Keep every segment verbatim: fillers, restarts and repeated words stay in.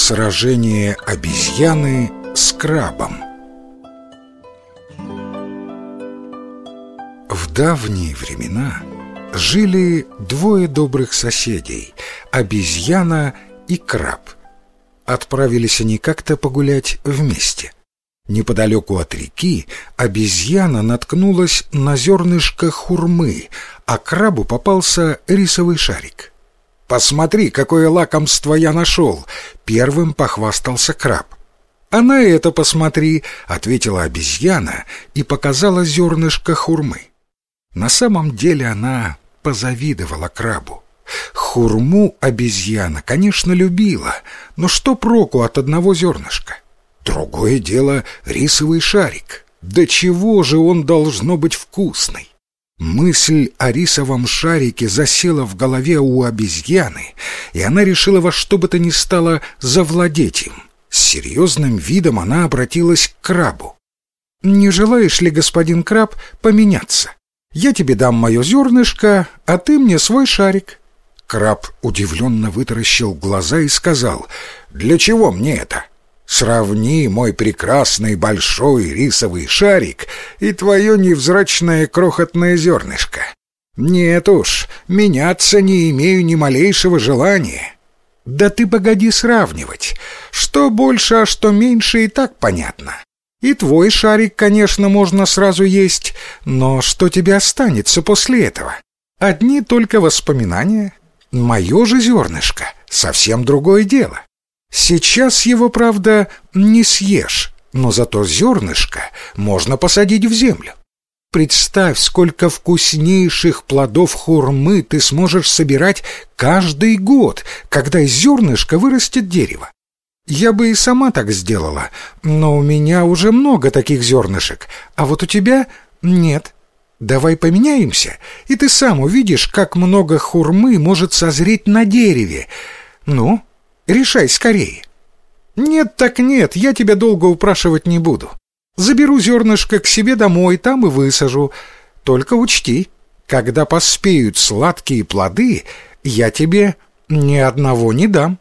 Сражение обезьяны с крабом. В давние времена жили двое добрых соседей — обезьяна и краб. Отправились они как-то погулять вместе. Неподалеку от реки обезьяна наткнулась на зернышко хурмы, а крабу попался рисовый шарик. «Посмотри, какое лакомство я нашел!» — первым похвастался краб. «А на это посмотри!» — ответила обезьяна и показала зернышко хурмы. На самом деле она позавидовала крабу. Хурму обезьяна, конечно, любила, но что проку от одного зернышка? Другое дело — рисовый шарик. Да чего же он должно быть вкусный! Мысль о рисовом шарике засела в голове у обезьяны, и она решила во что бы то ни стало завладеть им. С серьезным видом она обратилась к крабу. «Не желаешь ли, господин краб, поменяться? Я тебе дам мое зернышко, а ты мне свой шарик». Краб удивленно вытаращил глаза и сказал: «Для чего мне это? Сравни мой прекрасный большой рисовый шарик и твое невзрачное крохотное зернышко. Нет уж, меняться не имею ни малейшего желания». «Да ты погоди сравнивать. Что больше, а что меньше, и так понятно. И твой шарик, конечно, можно сразу есть, но что тебе останется после этого? Одни только воспоминания. Мое же зернышко — совсем другое дело. Сейчас его, правда, не съешь, но зато зернышко можно посадить в землю. Представь, сколько вкуснейших плодов хурмы ты сможешь собирать каждый год, когда из зернышка вырастет дерево. Я бы и сама так сделала, но у меня уже много таких зернышек, а вот у тебя нет. Давай поменяемся, и ты сам увидишь, как много хурмы может созреть на дереве. Ну, решай скорее». «Нет так нет, я тебя долго упрашивать не буду. Заберу зернышко к себе домой, там и высажу. Только учти, когда поспеют сладкие плоды, я тебе ни одного не дам».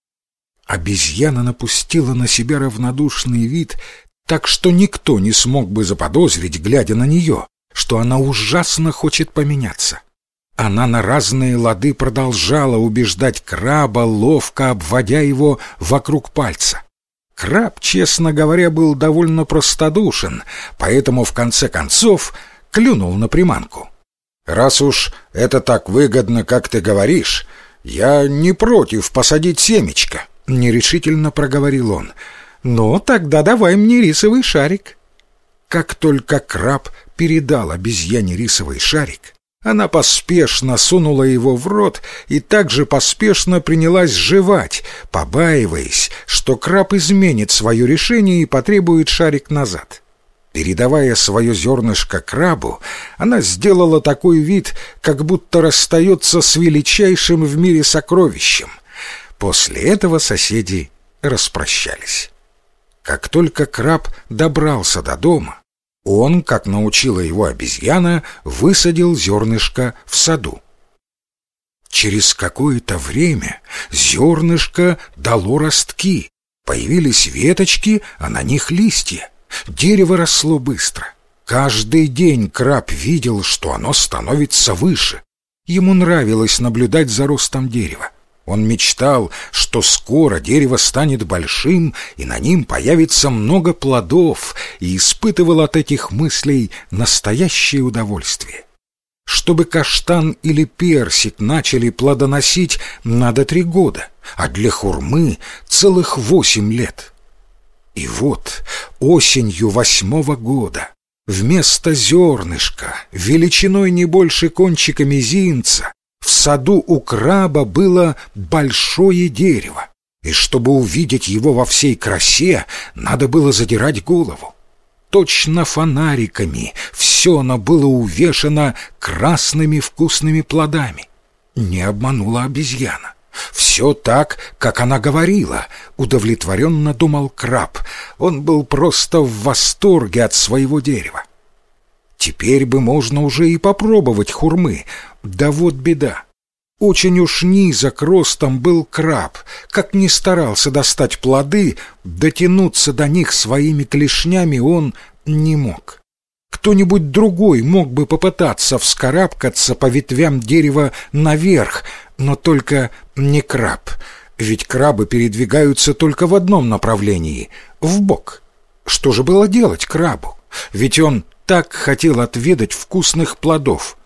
Обезьяна напустила на себя равнодушный вид, так что никто не смог бы заподозрить, глядя на нее, что она ужасно хочет поменяться. Она на разные лады продолжала убеждать краба, ловко обводя его вокруг пальца. Краб, честно говоря, был довольно простодушен, поэтому в конце концов клюнул на приманку. «Раз уж это так выгодно, как ты говоришь, я не против посадить семечко», — нерешительно проговорил он. «Ну, тогда давай мне рисовый шарик». Как только краб передал обезьяне рисовый шарик, она поспешно сунула его в рот и также поспешно принялась жевать, побаиваясь, что краб изменит свое решение и потребует шарик назад. Передавая свое зернышко крабу, она сделала такой вид, как будто расстается с величайшим в мире сокровищем. После этого соседи распрощались. Как только краб добрался до дома, он, как научила его обезьяна, высадил зернышко в саду. Через какое-то время зернышко дало ростки, появились веточки, а на них листья. Дерево росло быстро. Каждый день краб видел, что оно становится выше. Ему нравилось наблюдать за ростом дерева. Он мечтал, что скоро дерево станет большим, и на ним появится много плодов, и испытывал от этих мыслей настоящее удовольствие. Чтобы каштан или персик начали плодоносить, надо три года, а для хурмы целых восемь лет. И вот осенью восьмого года вместо зернышка, величиной не больше кончика мизинца, в саду у краба было большое дерево, и чтобы увидеть его во всей красе, надо было задирать голову. Точно фонариками все оно было увешано красными вкусными плодами. Не обманула обезьяна. Все так, как она говорила, удовлетворенно думал краб. Он был просто в восторге от своего дерева. Теперь бы можно уже и попробовать хурмы. Да вот беда. Очень уж низок ростом был краб, как ни старался достать плоды, дотянуться до них своими клешнями он не мог. Кто-нибудь другой мог бы попытаться вскарабкаться по ветвям дерева наверх, но только не краб, ведь крабы передвигаются только в одном направлении — вбок. Что же было делать крабу? Ведь он так хотел отведать вкусных плодов.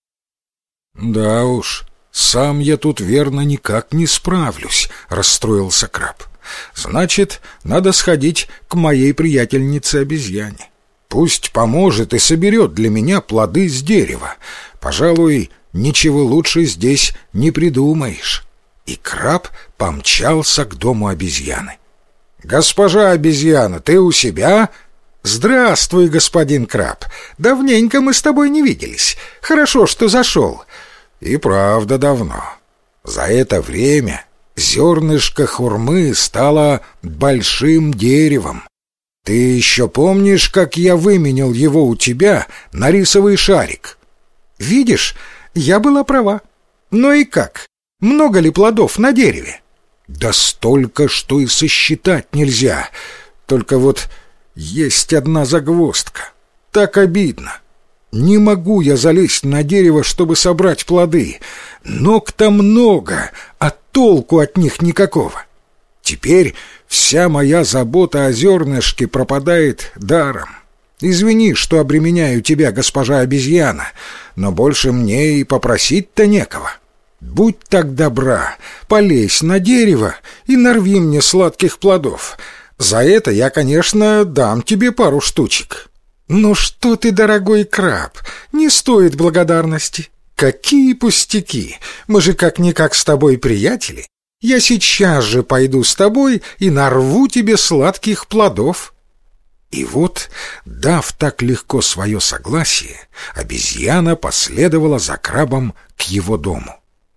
«Да уж, сам я тут, верно, никак не справлюсь», — расстроился краб. «Значит, надо сходить к моей приятельнице-обезьяне. Пусть поможет и соберет для меня плоды с дерева. Пожалуй, ничего лучше здесь не придумаешь». И краб помчался к дому обезьяны. «Госпожа обезьяна, ты у себя?» «Здравствуй, господин краб. Давненько мы с тобой не виделись. Хорошо, что зашел». «И правда давно. За это время зернышко хурмы стало большим деревом. Ты еще помнишь, как я выменял его у тебя на рисовый шарик?» «Видишь, я была права. Ну и как? Много ли плодов на дереве?» «Да столько, что и сосчитать нельзя. Только вот есть одна загвоздка. Так обидно. Не могу я залезть на дерево, чтобы собрать плоды. Ног-то много, а толку от них никакого. Теперь вся моя забота о зернышке пропадает даром. Извини, что обременяю тебя, госпожа обезьяна, но больше мне и попросить-то некого. Будь так добра, полезь на дерево и нарви мне сладких плодов. За это я, конечно, дам тебе пару штучек». «Ну что ты, дорогой краб, не стоит благодарности. Какие пустяки! Мы же как-никак с тобой приятели. Я сейчас же пойду с тобой и нарву тебе сладких плодов». И вот, дав так легко свое согласие, обезьяна последовала за крабом к его дому.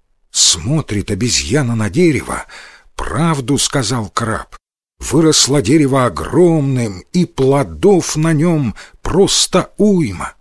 Смотрит обезьяна на дерево. «Правду сказал краб. Выросло дерево огромным, и плодов на нем просто уйма.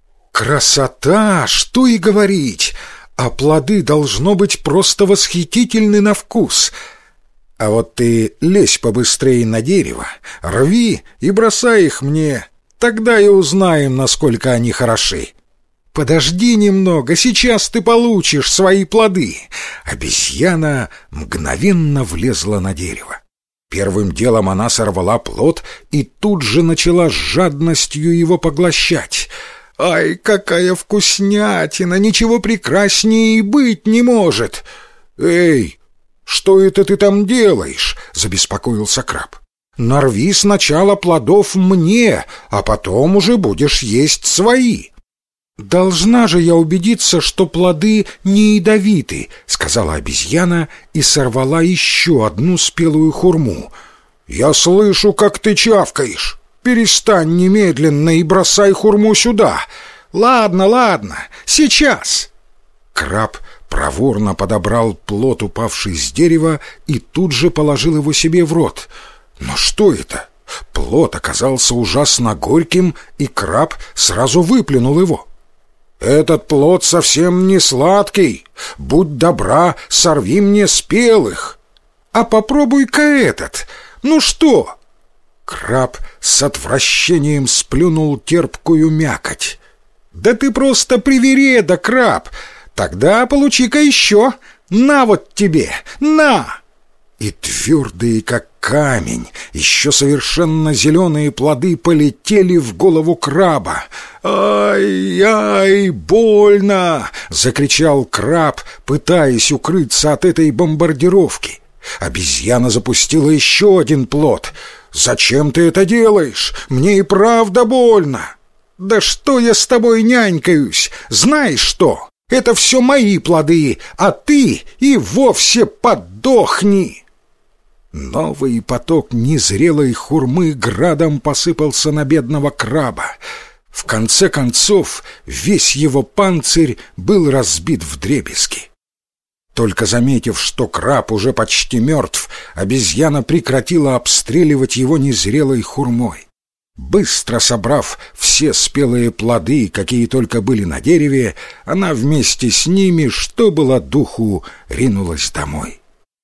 Красота, что и говорить, а плоды должно быть просто восхитительны на вкус. А вот ты лезь побыстрее на дерево, рви и бросай их мне, тогда и узнаем, насколько они хороши». «Подожди немного, сейчас ты получишь свои плоды». Обезьяна мгновенно влезла на дерево. Первым делом она сорвала плод и тут же начала с жадностью его поглощать. «Ай, какая вкуснятина! Ничего прекраснее и быть не может!» «Эй, что это ты там делаешь?» — забеспокоился краб. «Нарви сначала плодов мне, а потом уже будешь есть свои». «Должна же я убедиться, что плоды не ядовиты», — сказала обезьяна и сорвала еще одну спелую хурму. «Я слышу, как ты чавкаешь. Перестань немедленно и бросай хурму сюда». «Ладно, ладно, сейчас». Краб проворно подобрал плод, упавший с дерева, и тут же положил его себе в рот. Но что это? Плод оказался ужасно горьким, и краб сразу выплюнул его. «Этот плод совсем не сладкий. Будь добра, сорви мне спелых». «А попробуй-ка этот. Ну что?» Краб с отвращением сплюнул терпкую мякоть. «Да ты просто привереда, краб. Тогда получи-ка еще. На вот тебе, на!» И твердые, как камень, еще совершенно зеленые плоды полетели в голову краба. «Ай-ай, больно!» — закричал краб, пытаясь укрыться от этой бомбардировки. Обезьяна запустила еще один плод. «Зачем ты это делаешь? Мне и правда больно!» «Да что я с тобой нянькаюсь? Знаешь что? Это все мои плоды, а ты и вовсе подохни!» Новый поток незрелой хурмы градом посыпался на бедного краба. В конце концов, весь его панцирь был разбит вдребезги. Только заметив, что краб уже почти мертв, обезьяна прекратила обстреливать его незрелой хурмой. Быстро собрав все спелые плоды, какие только были на дереве, она вместе с ними, что было духу, ринулась домой.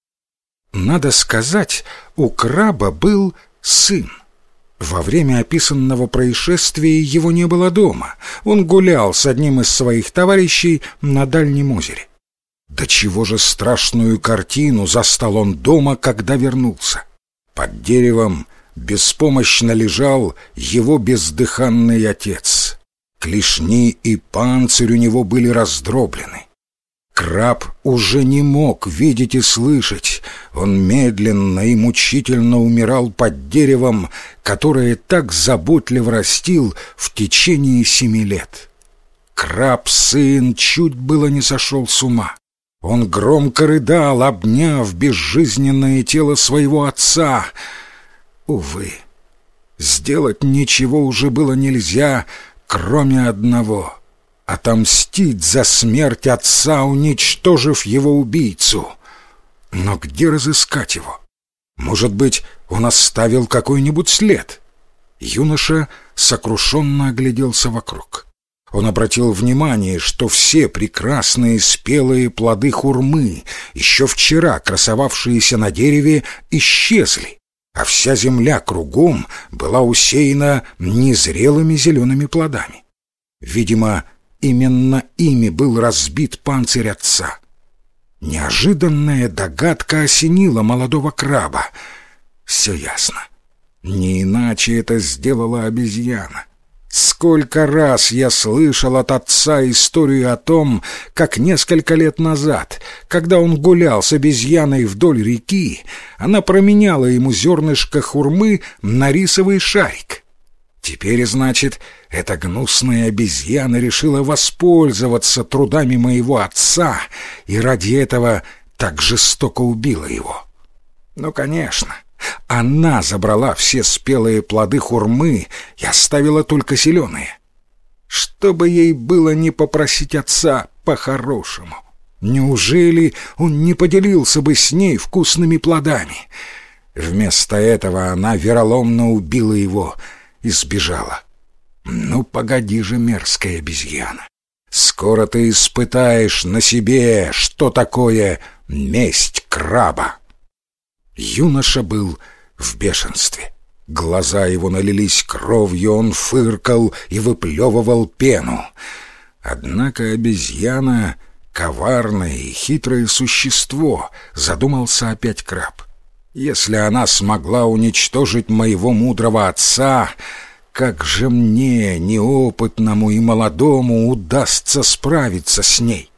Надо сказать, у краба был сын. Во время описанного происшествия его не было дома. Он гулял с одним из своих товарищей на дальнем озере. До чего же страшную картину застал он дома, когда вернулся. Под деревом беспомощно лежал его бездыханный отец. Клешни и панцирь у него были раздроблены. Краб уже не мог видеть и слышать. Он медленно и мучительно умирал под деревом, которое так заботливо растил в течение семи лет. Краб-сын чуть было не сошел с ума. Он громко рыдал, обняв безжизненное тело своего отца. Увы, сделать ничего уже было нельзя, кроме одного — отомстить за смерть отца, уничтожив его убийцу. Но где разыскать его? Может быть, он оставил какой-нибудь след? Юноша сокрушенно огляделся вокруг. Он обратил внимание, что все прекрасные спелые плоды хурмы, еще вчера красовавшиеся на дереве, исчезли, а вся земля кругом была усеяна незрелыми зелеными плодами. Видимо, именно ими был разбит панцирь отца. Неожиданная догадка осенила молодого краба. Все ясно. Не иначе это сделала обезьяна. Сколько раз я слышал от отца историю о том, как несколько лет назад, когда он гулял с обезьяной вдоль реки, она променяла ему зернышко хурмы на рисовый шарик. Теперь, значит, эта гнусная обезьяна решила воспользоваться трудами моего отца и ради этого так жестоко убила его. Ну, конечно, она забрала все спелые плоды хурмы и оставила только зеленые. Чтобы ей было не попросить отца по-хорошему. Неужели он не поделился бы с ней вкусными плодами? Вместо этого она вероломно убила его и сбежала. Ну, погоди же, мерзкая обезьяна. Скоро ты испытаешь на себе, что такое месть краба. Юноша был в бешенстве. Глаза его налились кровью, он фыркал и выплевывал пену. Однако обезьяна — коварное и хитрое существо, задумался опять краб. Если она смогла уничтожить моего мудрого отца, как же мне, неопытному и молодому, удастся справиться с ней?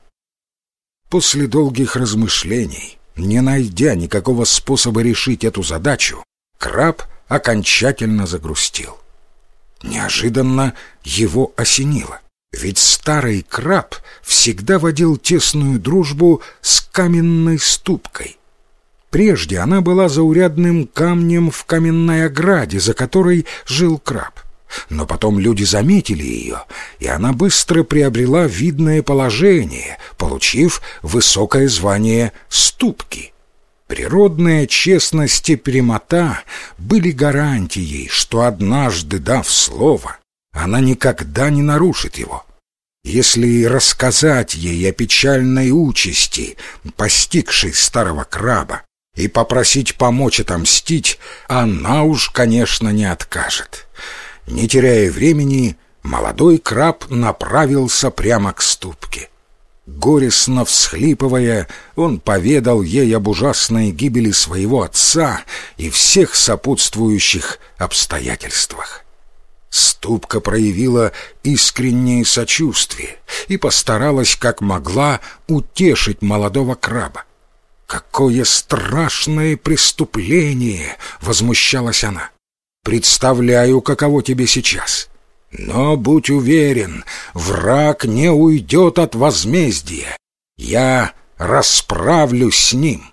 После долгих размышлений, не найдя никакого способа решить эту задачу, краб окончательно загрустил. Неожиданно его осенило. Ведь старый краб всегда водил тесную дружбу с каменной ступкой. Прежде она была заурядным камнем в каменной ограде, за которой жил краб. Но потом люди заметили ее, и она быстро приобрела видное положение, получив высокое звание ступки. Природная честность и прямота были гарантией, что однажды, дав слово, она никогда не нарушит его. Если рассказать ей о печальной участи, постигшей старого краба, и попросить помочь отомстить, она уж, конечно, не откажет. Не теряя времени, молодой краб направился прямо к ступке. Горестно всхлипывая, он поведал ей об ужасной гибели своего отца и всех сопутствующих обстоятельствах. Ступка проявила искреннее сочувствие и постаралась как могла утешить молодого краба. «Какое страшное преступление!» — возмущалась она. «Представляю, каково тебе сейчас. Но будь уверен, враг не уйдет от возмездия. Я расправлюсь с ним».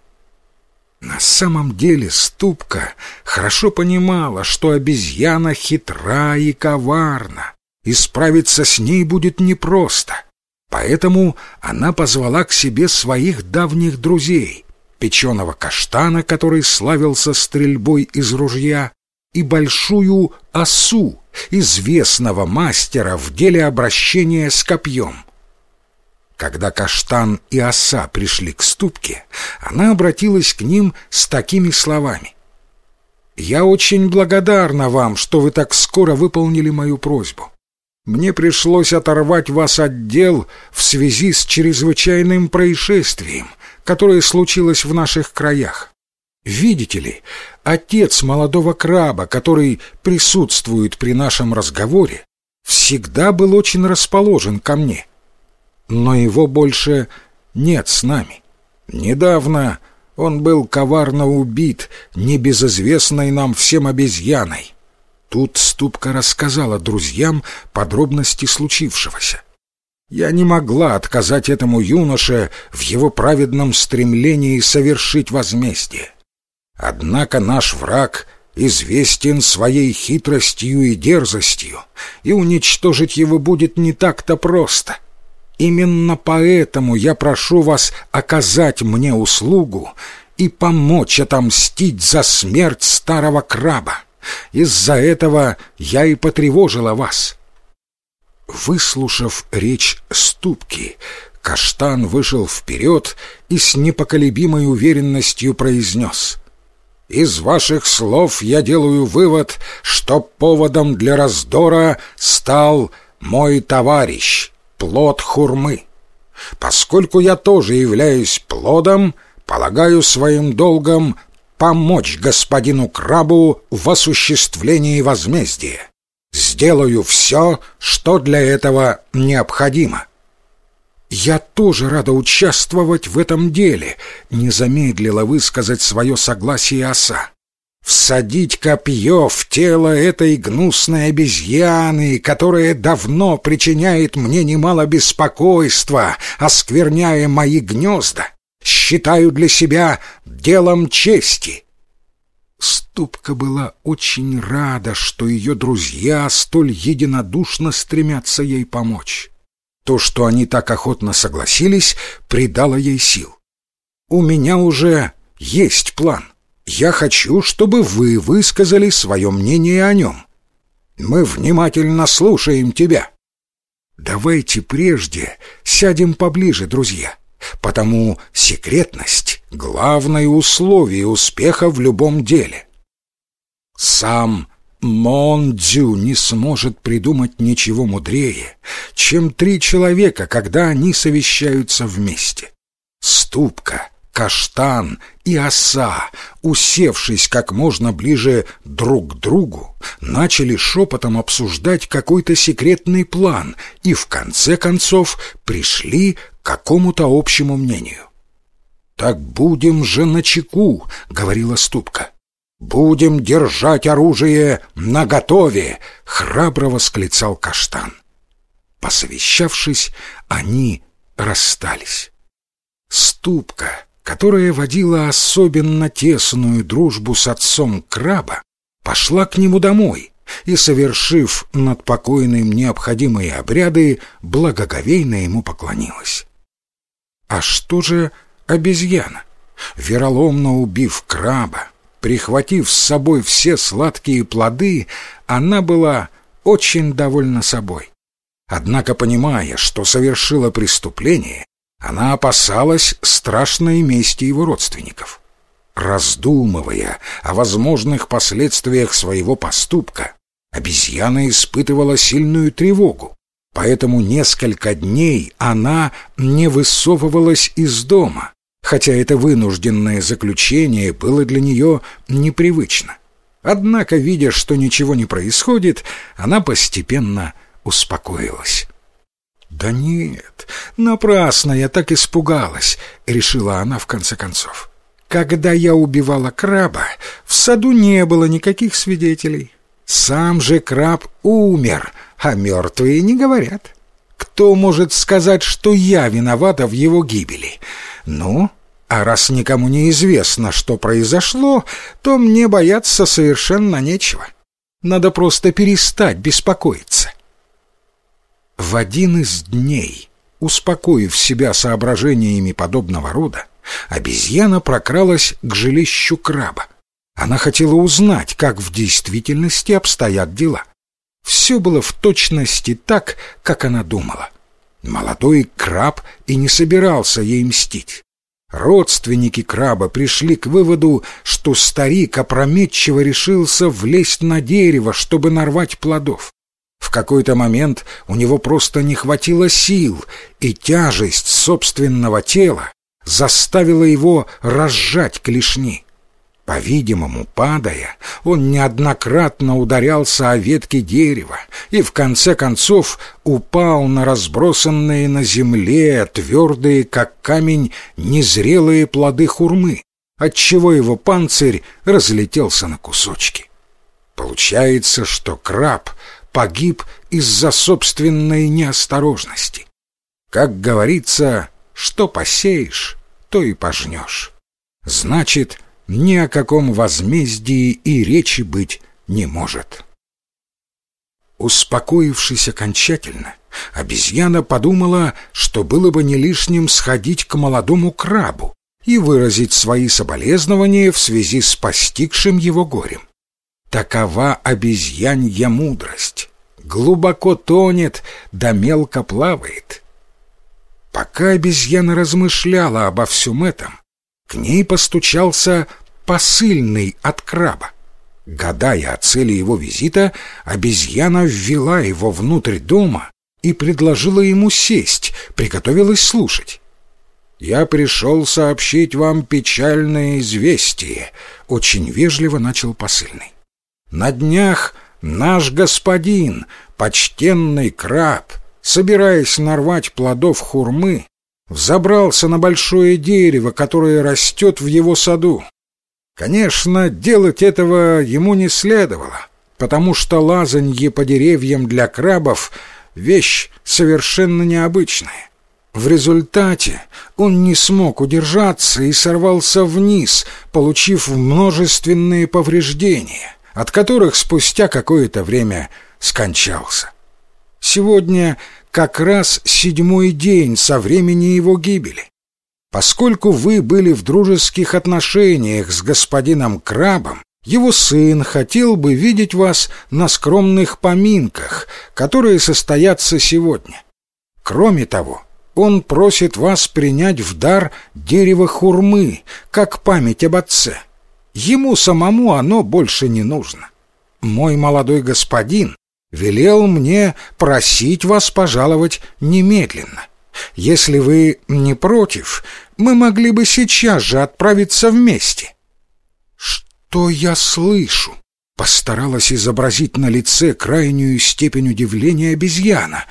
На самом деле ступка хорошо понимала, что обезьяна хитра и коварна, и справиться с ней будет непросто. Поэтому она позвала к себе своих давних друзей — печеного каштана, который славился стрельбой из ружья, и большую осу, известного мастера в деле обращения с копьем. Когда Каштан и оса пришли к ступке, она обратилась к ним с такими словами: «Я очень благодарна вам, что вы так скоро выполнили мою просьбу. Мне пришлось оторвать вас от дел в связи с чрезвычайным происшествием, которое случилось в наших краях. Видите ли, отец молодого краба, который присутствует при нашем разговоре, всегда был очень расположен ко мне. Но его больше нет с нами. Недавно он был коварно убит небезызвестной нам всем обезьяной». Тут Ступка рассказала друзьям подробности случившегося. Я не могла отказать этому юноше в его праведном стремлении совершить возмездие. Однако наш враг известен своей хитростью и дерзостью, и уничтожить его будет не так-то просто. Именно поэтому я прошу вас оказать мне услугу и помочь отомстить за смерть старого краба. Из-за этого я и потревожила вас». Выслушав речь Ступки, Каштан вышел вперед и с непоколебимой уверенностью произнес: «Из ваших слов я делаю вывод, что поводом для раздора стал мой товарищ, плод хурмы. Поскольку я тоже являюсь плодом, полагаю своим долгом помочь господину крабу в осуществлении возмездия. Сделаю все, что для этого необходимо». «Я тоже рада участвовать в этом деле», — не замедлила высказать свое согласие оса. «Всадить копье в тело этой гнусной обезьяны, которая давно причиняет мне немало беспокойства, оскверняя мои гнезда, считаю для себя делом чести». Ступка была очень рада, что ее друзья столь единодушно стремятся ей помочь. То, что они так охотно согласились, придало ей сил. «У меня уже есть план. Я хочу, чтобы вы высказали свое мнение о нем. Мы внимательно слушаем тебя». «Давайте прежде сядем поближе, друзья, потому секретность — главное условие успеха в любом деле. Сам Мон-Дзю не сможет придумать ничего мудрее, чем три человека, когда они совещаются вместе. Ступка, Каштан и оса, усевшись как можно ближе друг к другу, начали шепотом обсуждать какой-то секретный план и в конце концов пришли к какому-то общему мнению. «Так будем же начеку», — говорила Ступка. «Будем держать оружие наготове», — храбро восклицал Каштан. Посовещавшись, они расстались. Ступка, которая водила особенно тесную дружбу с отцом краба, пошла к нему домой и, совершив над покойным необходимые обряды, благоговейно ему поклонилась. А что же обезьяна? Вероломно убив краба, прихватив с собой все сладкие плоды, она была очень довольна собой. Однако, понимая, что совершила преступление, она опасалась страшной мести его родственников. Раздумывая о возможных последствиях своего поступка, обезьяна испытывала сильную тревогу, поэтому несколько дней она не высовывалась из дома, хотя это вынужденное заключение было для нее непривычно. Однако, видя, что ничего не происходит, она постепенно успокоилась. «Да нет, напрасно я так испугалась», — решила она в конце концов. «Когда я убивала краба, в саду не было никаких свидетелей. Сам же краб умер, а мертвые не говорят. Кто может сказать, что я виновата в его гибели? Ну, а раз никому не известно, что произошло, то мне бояться совершенно нечего. Надо просто перестать беспокоиться». В один из дней, успокоив себя соображениями подобного рода, обезьяна прокралась к жилищу краба. Она хотела узнать, как в действительности обстоят дела. Все было в точности так, как она думала. Молодой краб и не собирался ей мстить. Родственники краба пришли к выводу, что старик опрометчиво решился влезть на дерево, чтобы нарвать плодов. В какой-то момент у него просто не хватило сил, и тяжесть собственного тела заставила его разжать клешни. По-видимому, падая, он неоднократно ударялся о ветки дерева и в конце концов упал на разбросанные на земле, твердые, как камень, незрелые плоды хурмы, отчего его панцирь разлетелся на кусочки. Получается, что краб погиб из-за собственной неосторожности. Как говорится, что посеешь, то и пожнешь. Значит, ни о каком возмездии и речи быть не может. Успокоившись окончательно, обезьяна подумала, что было бы не лишним сходить к молодому крабу и выразить свои соболезнования в связи с постигшим его горем. Такова обезьянья мудрость. Глубоко тонет, да мелко плавает. Пока обезьяна размышляла обо всем этом, к ней постучался посыльный от краба. Гадая о цели его визита, обезьяна ввела его внутрь дома и предложила ему сесть, приготовилась слушать. «Я пришел сообщить вам печальное известие», — очень вежливо начал посыльный. «На днях наш господин, почтенный краб, собираясь нарвать плодов хурмы, взобрался на большое дерево, которое растет в его саду. Конечно, делать этого ему не следовало, потому что лазанье по деревьям для крабов — вещь совершенно необычная. В результате он не смог удержаться и сорвался вниз, получив множественные повреждения, от которых спустя какое-то время скончался. Сегодня как раз седьмой день со времени его гибели. Поскольку вы были в дружеских отношениях с господином Крабом, его сын хотел бы видеть вас на скромных поминках, которые состоятся сегодня. Кроме того, он просит вас принять в дар дерево хурмы, как память об отце. Ему самому оно больше не нужно. Мой молодой господин велел мне просить вас пожаловать немедленно. Если вы не против, мы могли бы сейчас же отправиться вместе». «Что я слышу?» — постаралась изобразить на лице крайнюю степень удивления обезьяна.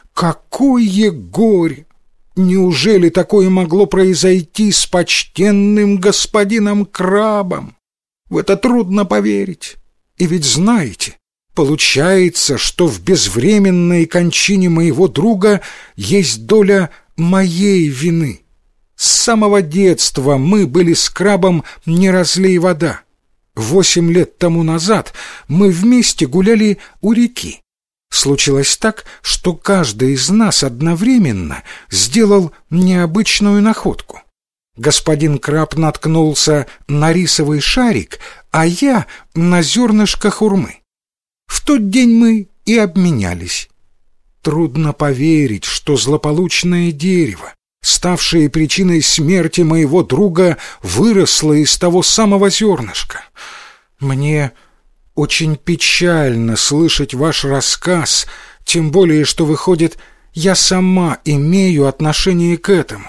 «Какое горе! Неужели такое могло произойти с почтенным господином Крабом? В это трудно поверить. И ведь знаете, получается, что в безвременной кончине моего друга есть доля моей вины. С самого детства мы были с Крабом не разлей вода. Восемь лет тому назад мы вместе гуляли у реки. Случилось так, что каждый из нас одновременно сделал необычную находку. Господин Краб наткнулся на рисовый шарик, а я на зернышко хурмы. В тот день мы и обменялись. Трудно поверить, что злополучное дерево, ставшее причиной смерти моего друга, выросло из того самого зернышка. Мне очень печально слышать ваш рассказ, тем более, что, выходит, я сама имею отношение к этому.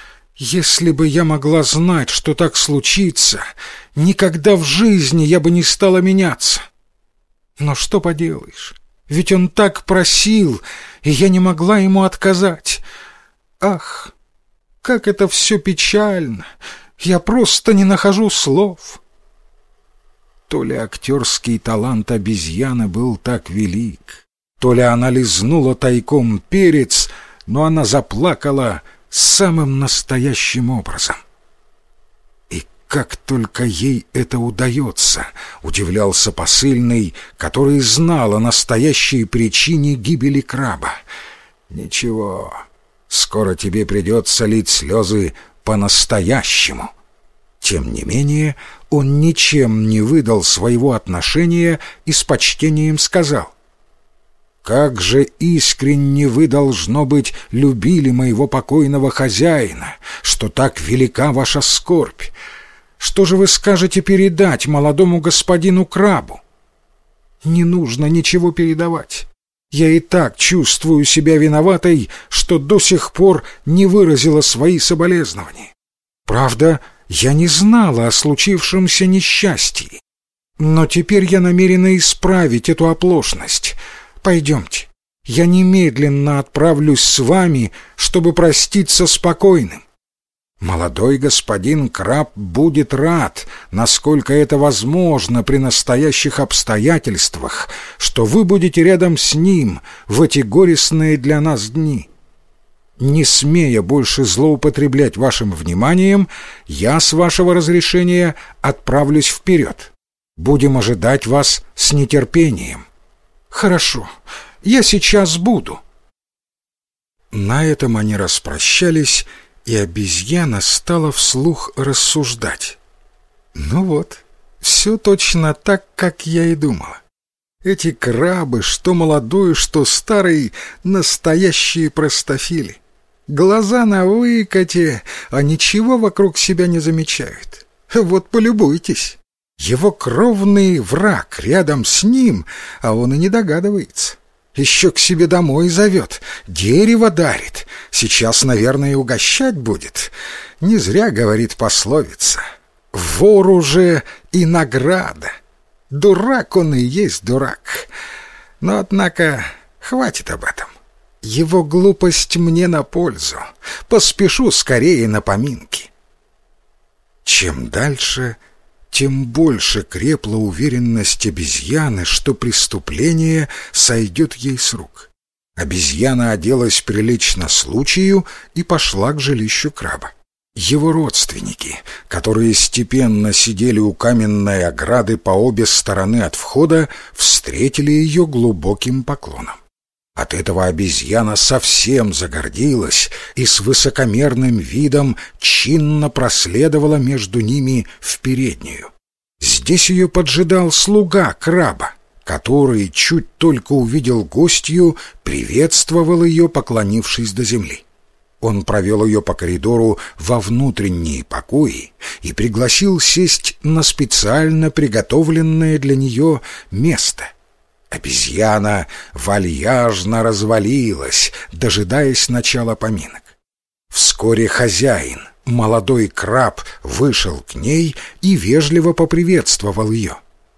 Если бы я могла знать, что так случится, никогда в жизни я бы не стала меняться. Но что поделаешь, ведь он так просил, и я не могла ему отказать. Ах, как это все печально! Я просто не нахожу слов». То ли актерский талант обезьяны был так велик, то ли она лизнула тайком перец, но она заплакала самым настоящим образом. «И как только ей это удается», — удивлялся посыльный, который знал о настоящей причине гибели краба. «Ничего, скоро тебе придется лить слезы по-настоящему». Тем не менее, он ничем не выдал своего отношения и с почтением сказал: «Как же искренне вы, должно быть, любили моего покойного хозяина, что так велика ваша скорбь! Что же вы скажете передать молодому господину Крабу?» «Не нужно ничего передавать. Я и так чувствую себя виноватой, что до сих пор не выразила свои соболезнования. Правда, я не знала о случившемся несчастье. Но теперь я намерена исправить эту оплошность. Пойдемте, я немедленно отправлюсь с вами, чтобы проститься с покойным. Молодой господин Краб будет рад, насколько это возможно при настоящих обстоятельствах, что вы будете рядом с ним в эти горестные для нас дни. Не смея больше злоупотреблять вашим вниманием, я, с вашего разрешения, отправлюсь вперед. Будем ожидать вас с нетерпением». «Хорошо, я сейчас буду». На этом они распрощались, и обезьяна стала вслух рассуждать. «Ну вот, все точно так, как я и думала. Эти крабы, что молодой, что старый, настоящие простофили. Глаза на выкате, а ничего вокруг себя не замечают. Вот полюбуйтесь. Его кровный враг рядом с ним, а он и не догадывается. Еще к себе домой зовет, дерево дарит. Сейчас, наверное, угощать будет. Не зря говорит пословица: вор уже и награда. Дурак он и есть дурак. Но, однако, хватит об этом. Его глупость мне на пользу. Поспешу скорее на поминки». Чем дальше, тем больше крепла уверенность обезьяны, что преступление сойдет ей с рук. Обезьяна оделась прилично случаю и пошла к жилищу краба. Его родственники, которые степенно сидели у каменной ограды по обе стороны от входа, встретили ее глубоким поклоном. От этого обезьяна совсем загордилась и с высокомерным видом чинно проследовала между ними в переднюю. Здесь ее поджидал слуга краба, который, чуть только увидел гостью, приветствовал ее, поклонившись до земли. Он провел ее по коридору во внутренние покои и пригласил сесть на специально приготовленное для нее место. Обезьяна вальяжно развалилась, дожидаясь начала поминок. Вскоре хозяин, молодой краб, вышел к ней и вежливо поприветствовал ее.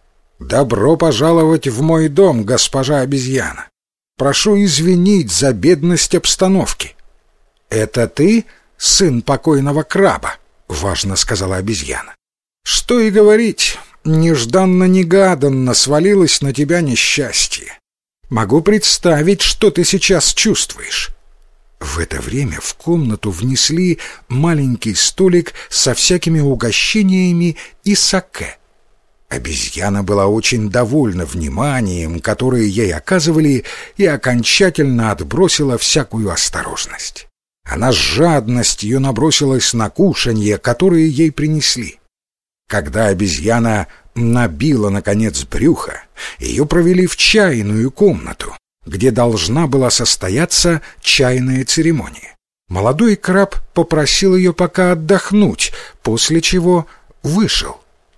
«Добро пожаловать в мой дом, госпожа обезьяна. Прошу извинить за бедность обстановки». «Это ты, сын покойного краба?» — важно сказала обезьяна. «Что и говорить, нежданно-негаданно свалилось на тебя несчастье. Могу представить, что ты сейчас чувствуешь». В это время в комнату внесли маленький столик со всякими угощениями и саке. Обезьяна была очень довольна вниманием, которое ей оказывали, и окончательно отбросила всякую осторожность. Она с жадностью набросилась на кушанье, которое ей принесли. Когда обезьяна набила, наконец, брюхо, ее провели в чайную комнату, где должна была состояться чайная церемония. Молодой краб попросил ее пока отдохнуть, после чего вышел.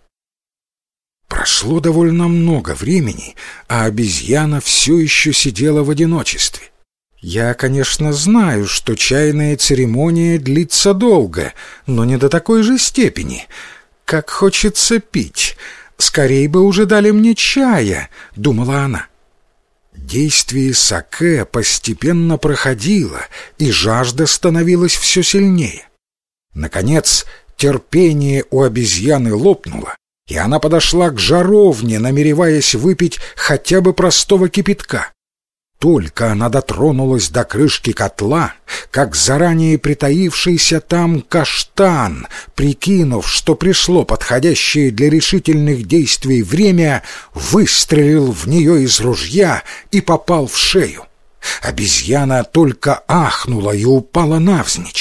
Прошло довольно много времени, а обезьяна все еще сидела в одиночестве. Я, конечно, знаю, что чайная церемония длится долго, но не до такой же степени. Как хочется пить. Скорей бы уже дали мне чая, — думала она. Действие саке постепенно проходило, и жажда становилась все сильнее. Наконец, терпение у обезьяны лопнуло, и она подошла к жаровне, намереваясь выпить хотя бы простого кипятка. Только она дотронулась до крышки котла, как заранее притаившийся там каштан, прикинув, что пришло подходящее для решительных действий время, выстрелил в нее из ружья и попал в шею. Обезьяна только ахнула и упала навзничь.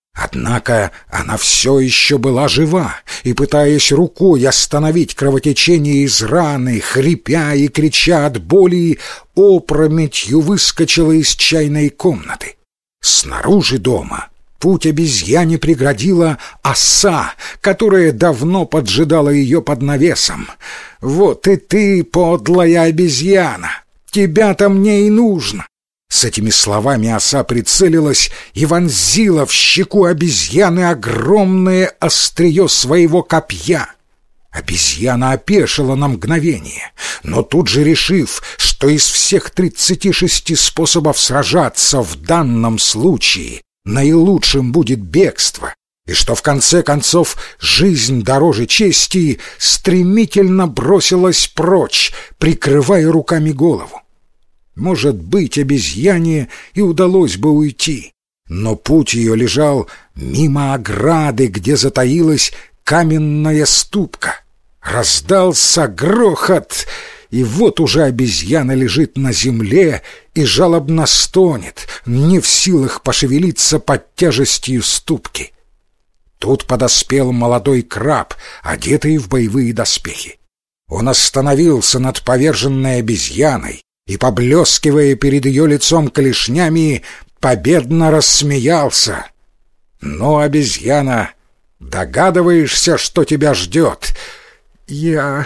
Однако она все еще была жива, и, пытаясь рукой остановить кровотечение из раны, хрипя и крича от боли, опрометью выскочила из чайной комнаты. Снаружи дома путь обезьяне преградила оса, которая давно поджидала ее под навесом. «Вот и ты, подлая обезьяна! Тебя-то мне и нужно!» С этими словами оса прицелилась и вонзила в щеку обезьяны огромное острие своего копья. Обезьяна опешила на мгновение, но тут же, решив, что из всех тридцати шести способов сражаться в данном случае наилучшим будет бегство, и что в конце концов жизнь дороже чести, стремительно бросилась прочь, прикрывая руками голову. Может быть, обезьяне и удалось бы уйти, но путь ее лежал мимо ограды, где затаилась каменная ступка. Раздался грохот, и вот уже обезьяна лежит на земле и жалобно стонет, не в силах пошевелиться под тяжестью ступки. Тут подоспел молодой краб, одетый в боевые доспехи. Он остановился над поверженной обезьяной и, поблескивая перед ее лицом клешнями, победно рассмеялся. «Ну, обезьяна, догадываешься, что тебя ждет?» «Я...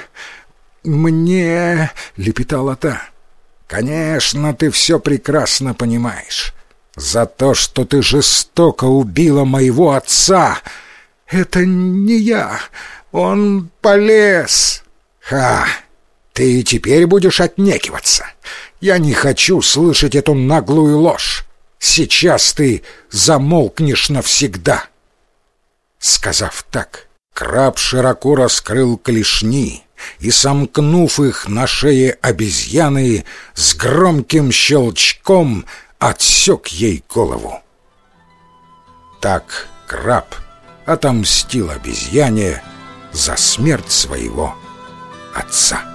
мне...» — лепетала та. «Конечно, ты все прекрасно понимаешь. За то, что ты жестоко убила моего отца...» «Это не я. Он полез...» «Ха! Ты и теперь будешь отнекиваться. Я не хочу слышать эту наглую ложь. Сейчас ты замолкнешь навсегда». Сказав так, краб широко раскрыл клешни и, сомкнув их на шее обезьяны, с громким щелчком отсек ей голову. Так краб отомстил обезьяне за смерть своего отца.